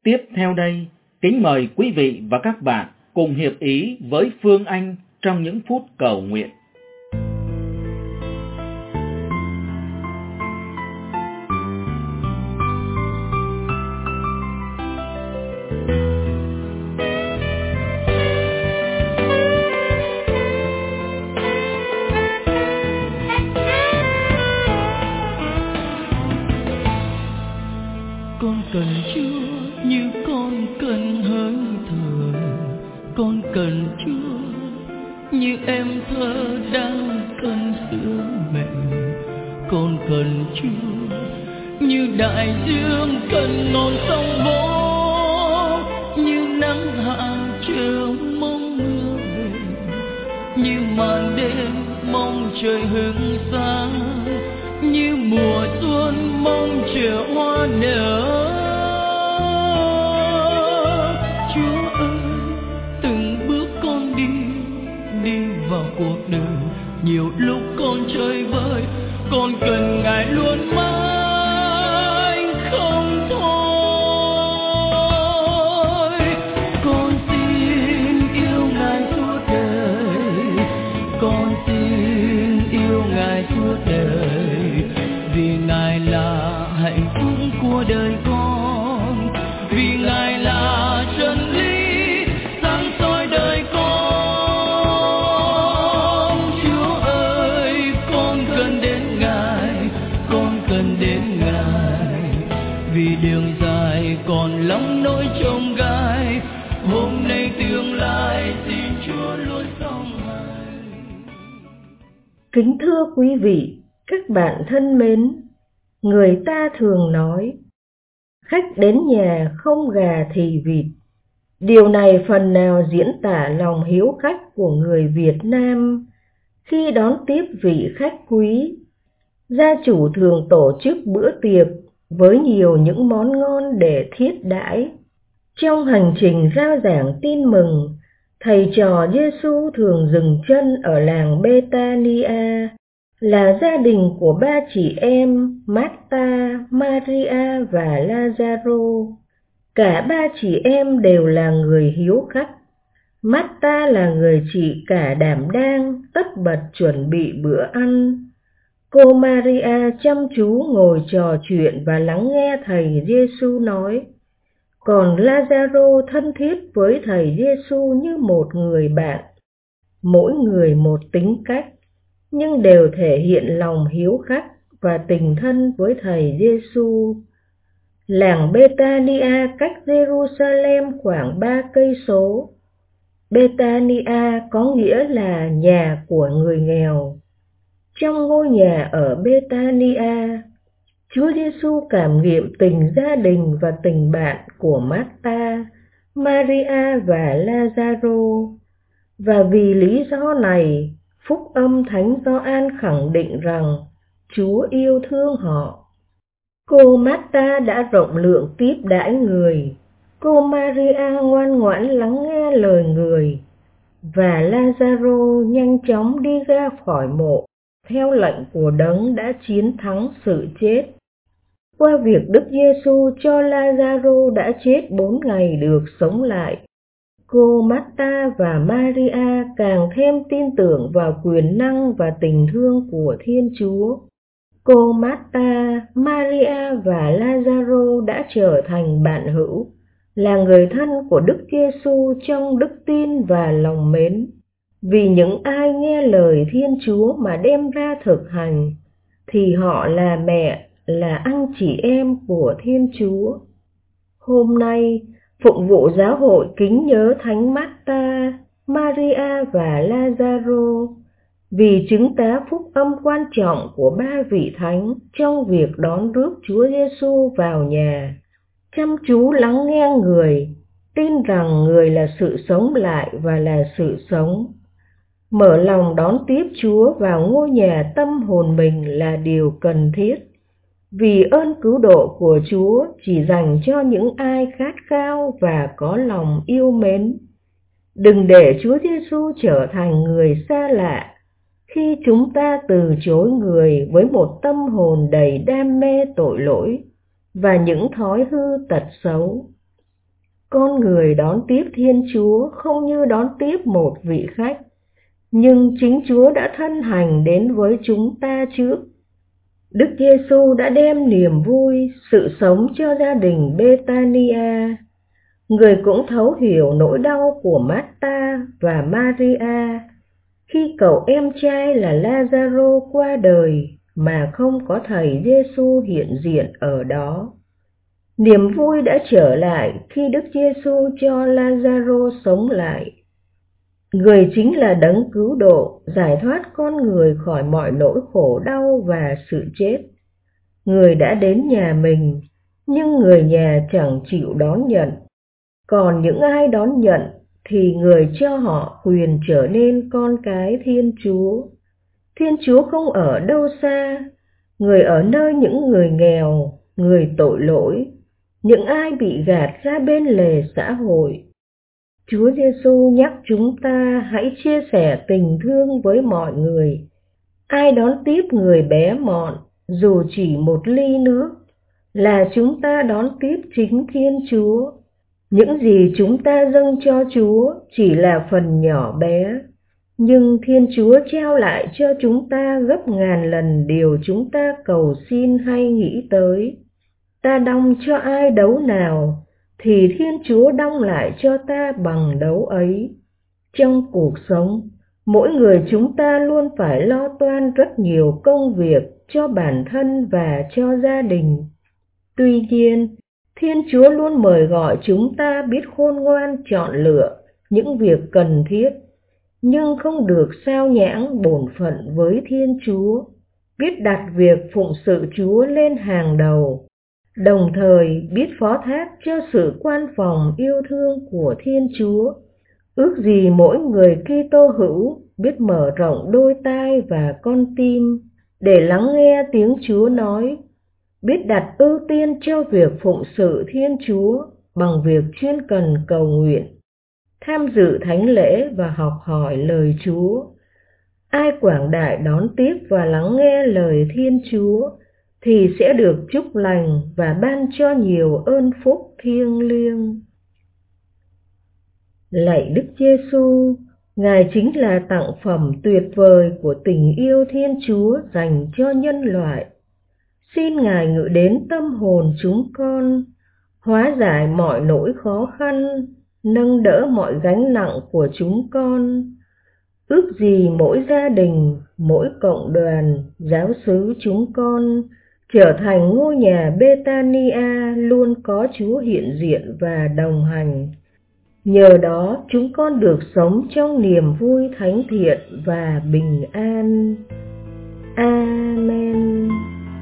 Tiếp theo đây, kính mời quý vị và các bạn cùng hiệp ý với Phương Anh trong những phút cầu nguyện. Con cần Chúa như con cần hơi thở, con cần Chúa như em thơ đang cần sữa mẹ. Con cần Chúa như đại dương cần non sông vỗ, như nắng hạ chờ mong mưa về, như màn đêm mong trời hừng sáng, như mùa xuân mong chờ hoa nở. Chúa ơi, từng bước con đi vào cuộc đời, nhiều lúc con chơi vơi, con cần Ngài luôn mãi không thôi. Con xin yêu Ngài suốt đời, con xin yêu Ngài suốt đời, vì Ngài là hạnh phúc của đời con, vì Ngài là chân lý sáng soi đời con. Chúa ơi, con cần đến Ngài, con cần đến Ngài, vì đường dài còn lắm nỗi chông gai, hôm nay tương lai xin Chúa luôn song hành. Kính thưa quý vị, các bạn thân mến, người ta thường nói, khách đến nhà không gà thì vịt. Điều này phần nào diễn tả lòng hiếu khách của người Việt Nam khi đón tiếp vị khách quý. Gia chủ thường tổ chức bữa tiệc với nhiều những món ngon để thiết đãi. Trong hành trình rao giảng tin mừng, thầy trò Giêsu thường dừng chân ở làng Bethania, là gia đình của ba chị em Marta, Maria và Lazaro. Cả ba chị em đều là người hiếu khách. Marta là người chị cả đảm đang, tất bật chuẩn bị bữa ăn. Cô Maria chăm chú ngồi trò chuyện và lắng nghe thầy Giêsu nói. Còn Lazaro thân thiết với thầy Giêsu như một người bạn. Mỗi người một tính cách, nhưng đều thể hiện lòng hiếu khách và tình thân với thầy Giêsu. Làng Bethania cách Jerusalem khoảng 3 cây số. Bethania có nghĩa là nhà của người nghèo. Trong ngôi nhà ở Bethania, Chúa Giêsu cảm nghiệm tình gia đình và tình bạn của Marta, Maria và Lazaro. Và vì lý do này, Phúc âm Thánh Gioan khẳng định rằng Chúa yêu thương họ. Cô Marta đã rộng lượng tiếp đãi người, cô Maria ngoan ngoãn lắng nghe lời người, và Lazaro nhanh chóng đi ra khỏi mộ theo lệnh của Đấng đã chiến thắng sự chết. Qua việc Đức Giêsu cho Lazaro đã chết 4 ngày được sống lại, cô Marta và Maria càng thêm tin tưởng vào quyền năng và tình thương của Thiên Chúa. Cô Marta, Maria và Lazaro đã trở thành bạn hữu, là người thân của Đức Giêsu trong đức tin và lòng mến. Vì những ai nghe lời Thiên Chúa mà đem ra thực hành, thì họ là mẹ, là anh chị em của Thiên Chúa. Hôm nay, phụng vụ giáo hội kính nhớ Thánh Marta, Maria và Lazaro, vì chứng tá phúc âm quan trọng của ba vị thánh trong việc đón rước Chúa Giêsu vào nhà. Chăm chú lắng nghe người, tin rằng người là sự sống lại và là sự sống. Mở lòng đón tiếp Chúa vào ngôi nhà tâm hồn mình là điều cần thiết, vì ơn cứu độ của Chúa chỉ dành cho những ai khát khao và có lòng yêu mến. Đừng để Chúa Giêsu trở thành người xa lạ khi chúng ta từ chối người với một tâm hồn đầy đam mê tội lỗi và những thói hư tật xấu. Con người đón tiếp Thiên Chúa không như đón tiếp một vị khách, nhưng chính Chúa đã thân hành đến với chúng ta trước. Đức Giêsu đã đem niềm vui, sự sống cho gia đình Bethania. Người cũng thấu hiểu nỗi đau của Marta và Maria khi cậu em trai là Lazaro qua đời mà không có thầy Giêsu hiện diện ở đó. Niềm vui đã trở lại khi Đức Giêsu cho Lazaro sống lại. Người chính là đấng cứu độ, giải thoát con người khỏi mọi nỗi khổ đau và sự chết. Người đã đến nhà mình, nhưng người nhà chẳng chịu đón nhận. Còn những ai đón nhận thì người cho họ quyền trở nên con cái Thiên Chúa. Thiên Chúa không ở đâu xa, người ở nơi những người nghèo, người tội lỗi, những ai bị gạt ra bên lề xã hội. Chúa Giêsu nhắc chúng ta hãy chia sẻ tình thương với mọi người. Ai đón tiếp người bé mọn, dù chỉ một ly nước, là chúng ta đón tiếp chính Thiên Chúa. Những gì chúng ta dâng cho Chúa chỉ là phần nhỏ bé, nhưng Thiên Chúa trao lại cho chúng ta gấp ngàn lần điều chúng ta cầu xin hay nghĩ tới. Ta đong cho ai đấu nào, thì Thiên Chúa đong lại cho ta bằng đấu ấy. Trong cuộc sống, mỗi người chúng ta luôn phải lo toan rất nhiều công việc cho bản thân và cho gia đình. Tuy nhiên, Thiên Chúa luôn mời gọi chúng ta biết khôn ngoan chọn lựa những việc cần thiết, nhưng không được sao nhãng bổn phận với Thiên Chúa, biết đặt việc phụng sự Chúa lên hàng đầu, đồng thời biết phó thác cho sự quan phòng yêu thương của Thiên Chúa. Ước gì mỗi người Kitô hữu biết mở rộng đôi tai và con tim để lắng nghe tiếng Chúa nói, biết đặt ưu tiên cho việc phụng sự Thiên Chúa bằng việc chuyên cần cầu nguyện, tham dự thánh lễ và học hỏi lời Chúa. Ai quảng đại đón tiếp và lắng nghe lời Thiên Chúa thì sẽ được chúc lành và ban cho nhiều ơn phúc thiêng liêng. Lạy Đức Giêsu, Ngài chính là tặng phẩm tuyệt vời của tình yêu Thiên Chúa dành cho nhân loại. Xin Ngài ngự đến tâm hồn chúng con, hóa giải mọi nỗi khó khăn, nâng đỡ mọi gánh nặng của chúng con. Ước gì mỗi gia đình, mỗi cộng đoàn, giáo xứ chúng con trở thành ngôi nhà Bethania luôn có Chúa hiện diện và đồng hành. Nhờ đó chúng con được sống trong niềm vui thánh thiện và bình an. Amen.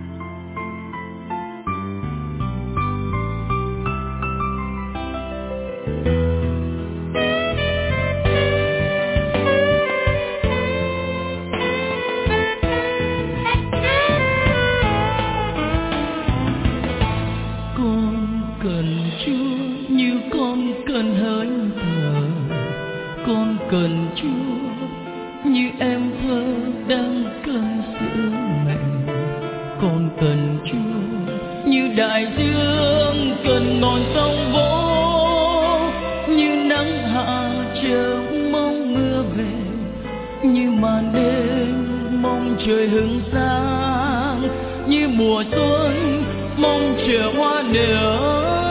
Cần Chúa như em thơ đang cần sữa mẹ. Con cần Chúa như đại dương cần ngọn sông vỗ, như nắng hạ chờ mong mưa về, như màn đêm mong trời hứng sáng, như mùa xuân mong chờ hoa nở.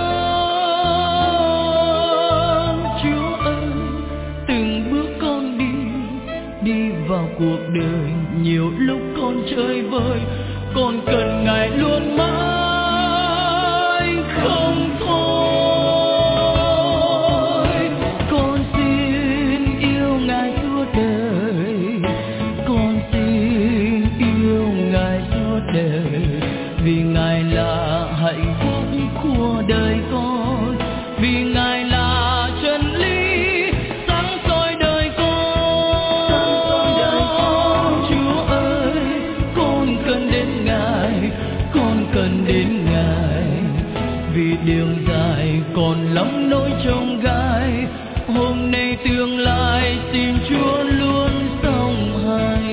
Vào cuộc đời nhiều lúc con chơi vơi, con cần Ngài luôn mãi không thôi. Con xin yêu Ngài suốt đời, con xin yêu Ngài suốt đời, vì Ngài là hạnh phúc của đời con, vì Ngài là chân lý. Đường dài còn lắm nỗi chông gai, hôm nay tương lai xin Chúa luôn song hành.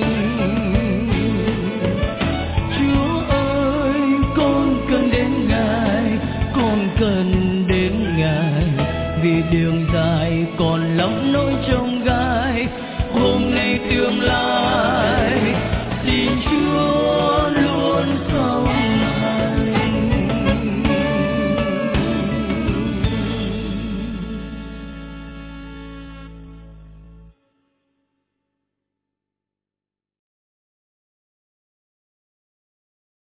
Chúa ơi, con cần đến Ngài, con cần đến Ngài, đường dài còn lắm nỗi chông gai, hôm nay tương lai